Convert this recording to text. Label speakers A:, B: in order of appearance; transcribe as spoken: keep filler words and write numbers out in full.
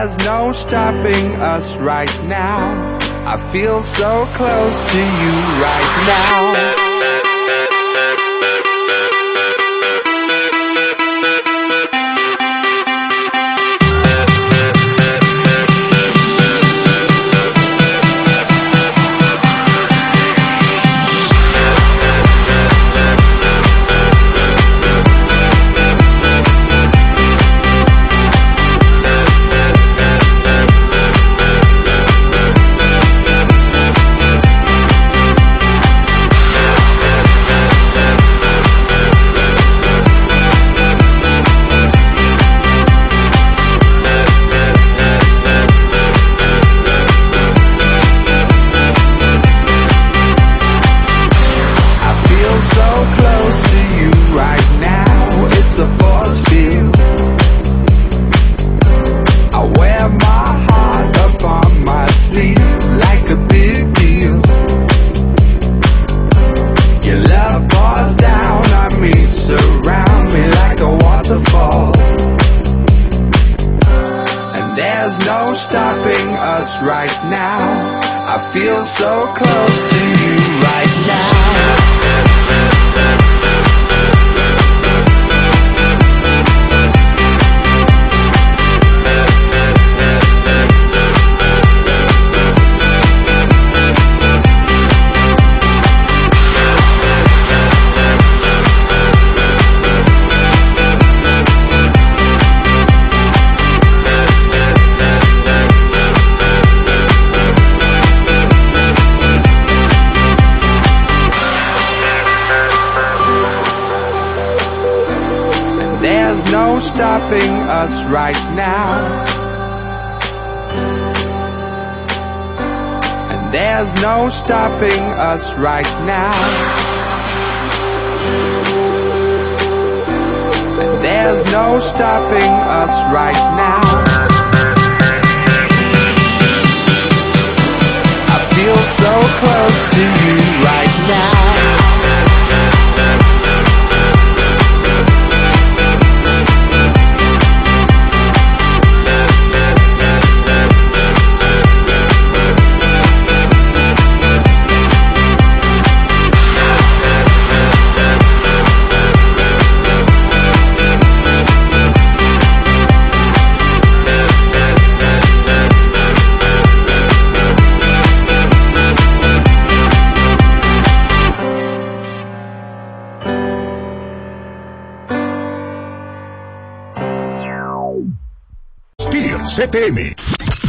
A: there's no stopping us right now. I feel so close to you right now. There's no stopping us right now. I feel so close to you right now. There's no stopping us right now. And there's no stopping us right now. And there's no stopping us right now. I feel so close to you right now.
B: Spear C P M.